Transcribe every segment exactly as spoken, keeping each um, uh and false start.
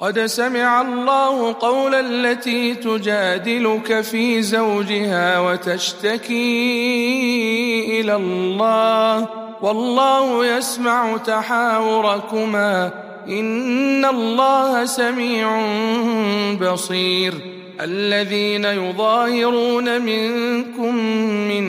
قد سمع الله قول التي تجادلك في زوجها وتشتكي إلى الله والله يسمع تحاوركما إن الله سميع بصير. الذين يظاهرون منكم من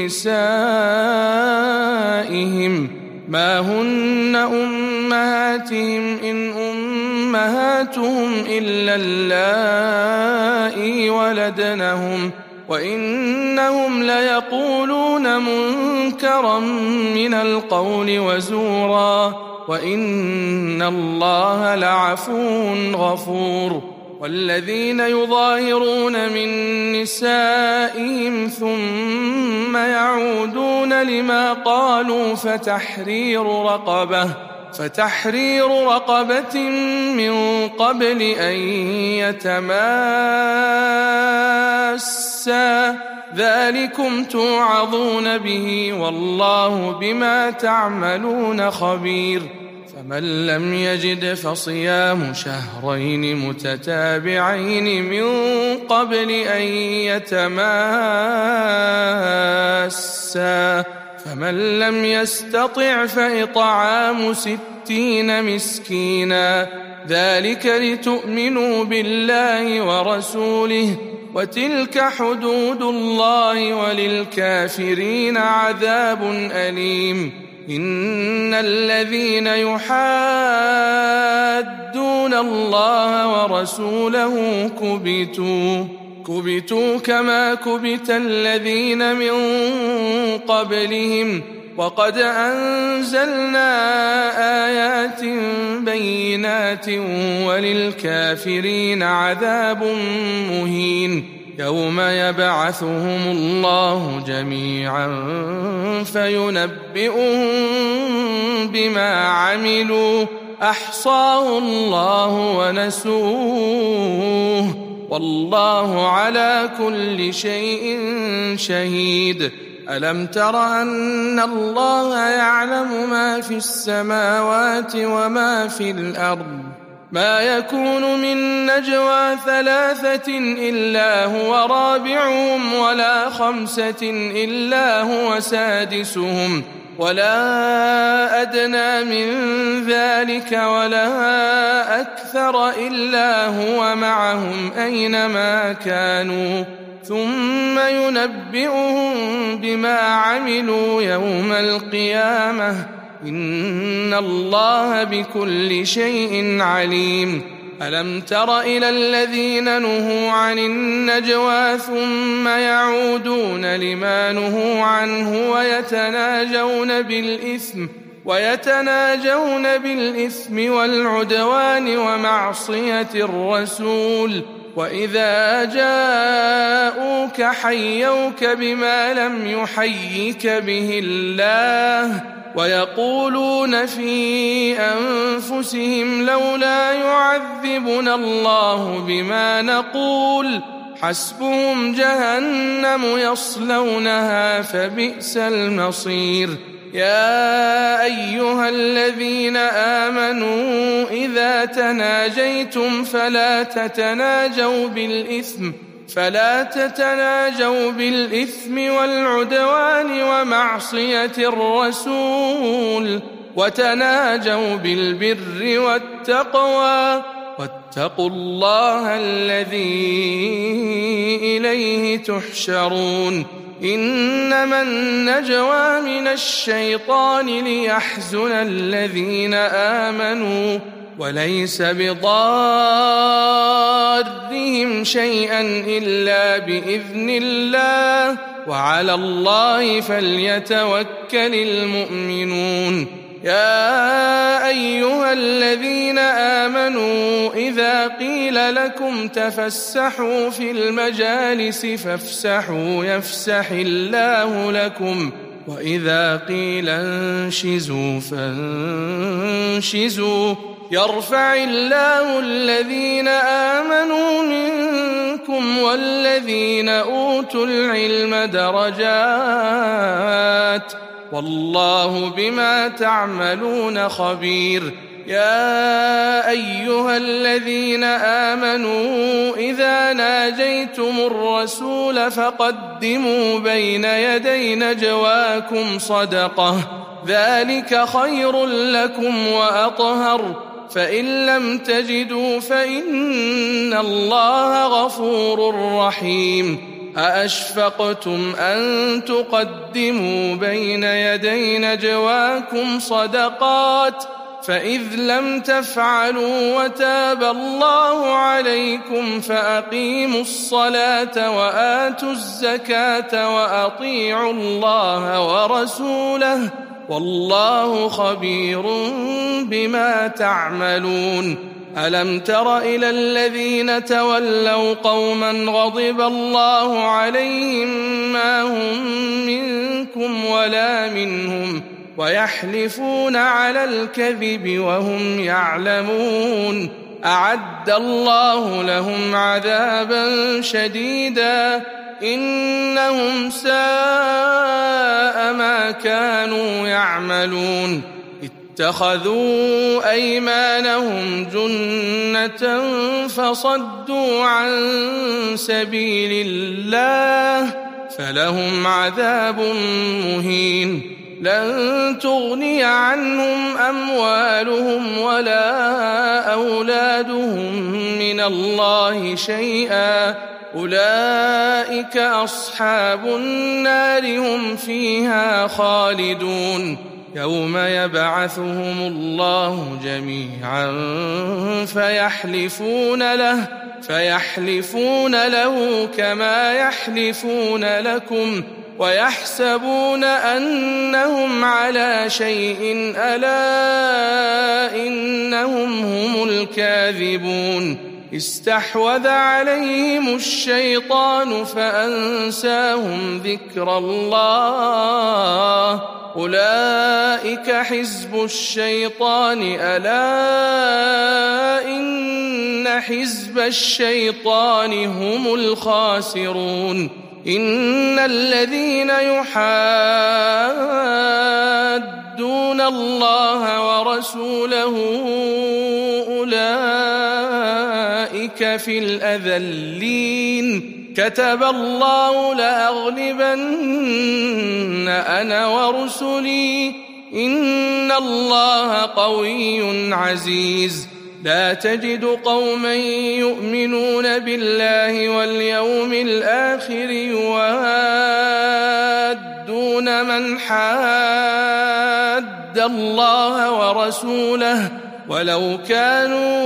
نسائهم ما هن أمهاتهم إن أمهاتهم إلا اللائي ولدنهم وإنهم ليقولون منكرا من القول وزورا وإن الله لعفو غفور. والذين يظاهرون من نسائهم ثم يعودون لما قالوا فتحرير رقبة فتحرير رقبة من قبل أن يتماسا ذلكم توعظون به والله بما تعملون خبير. فمن لم يجد فصيام شهرين متتابعين من قبل أن يتماسا فمن لم يستطع فإطعام ستين مسكينا ذلك لتؤمنوا بالله ورسوله وتلك حدود الله وللكافرين عذاب أليم. إن الذين يحادون الله ورسوله كبتوا كبتوا كما كبت الذين من قبلهم وقد أنزلنا آيات بينات وللكافرين عذاب مهين. يوم يبعثهم الله جميعا فينبئهم بما عملوا أحصاه الله ونسوه والله على كل شيء شهيد. ألم تر أن الله يعلم ما في السماوات وما في الأرض ما يكون من نجوى ثلاثة إلا هو رابعهم ولا خمسة إلا هو سادسهم ولا أدنى من ذلك ولا أكثر إلا هو معهم أينما كانوا ثم ينبئهم بما عملوا يوم القيامة إن الله بكل شيء عليم. ألم تر إلى الذين نهوا عن النجوى ثم يعودون لما نهوا عنه ويتناجون بالإثم ويتناجون بالإثم والعدوان ومعصية الرسول وإذا جاءوك حيوك بما لم يحيك به الله ويقولون في أنفسهم لولا يعذبنا الله بما نقول حسبهم جهنم يصلونها فبئس المصير. يا أيها الذين آمنوا إذا تناجيتم فلا تتناجوا بالإثم فلا تتناجوا بالإثم والعدوان ومعصية الرسول وتناجوا بالبر والتقوى واتقوا الله الذي إليه تحشرون. إنما النجوى من الشيطان ليحزن الذين آمنوا وليس بضارهم شيئا إلا بإذن الله وعلى الله فليتوكل المؤمنون. يا أيها الذين آمنوا إذا قيل لكم تفسحوا في المجالس فافسحوا يفسح الله لكم وإذا قيل انشزوا فانشزوا يرفع الله الذين آمنوا منكم والذين أوتوا العلم درجات والله بما تعملون خبير. يا أيها الذين آمنوا إذا ناجيتم الرسول فقدموا بين يدي نجواكم صدقة ذلك خير لكم وأطهر فإن لم تجدوا فإن الله غفور رحيم أأشفقتم أن تقدموا بين يدي نجواكم صدقات فإذ لم تفعلوا وتاب الله عليكم فأقيموا الصلاة وآتوا الزكاة وأطيعوا الله ورسوله والله خبير بما تعملون ألم تر إلى الذين تولوا قوما غضب الله عليهم ما هم منكم ولا منهم ويحلفون على الكذب وهم يعلمون أعد الله لهم عذابا شديدا إنهم ساء ما كانوا يعملون اتخذوا أيمانهم جنة فصدوا عن سبيل الله فلهم عذاب مهين لن تغني عنهم أموالهم ولا أولادهم من الله شيئا أولئك أصحاب النار هم فيها خالدون يوم يبعثهم الله جميعا فيحلفون له فيحلفون له كما يحلفون لكم ويحسبون أنهم على شيء ألا إنهم هم الكاذبون استحوذ عليهم الشيطان فأنساهم ذكر الله أولئك حزب الشيطان ألا إن حزب الشيطان هم الخاسرون إن الذين يحادون الله ورسوله أولئك في الأذلين كتب الله لأغلبن أنا ورسلي إن الله قوي عزيز لا تجد قوما يؤمنون بالله واليوم الآخر يوادون من حاد الله ورسوله ولو كانوا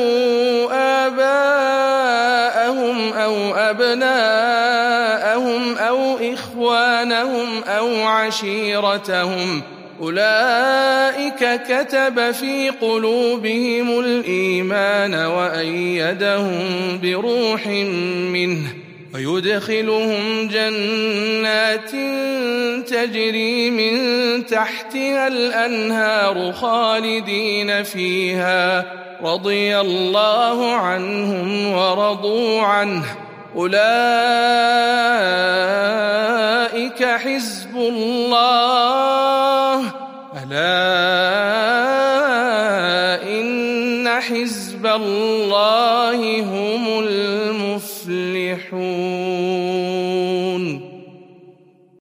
آباءهم أو أبناءهم أو إخوانهم أو عشيرتهم أولئك كتب في قلوبهم الإيمان وأيدهم بروح منه ويدخلهم جنات تجري من تحتها الأنهار خالدين فيها رضي الله عنهم ورضوا عنه أولئك حزب الله ألا إن حزب الله هم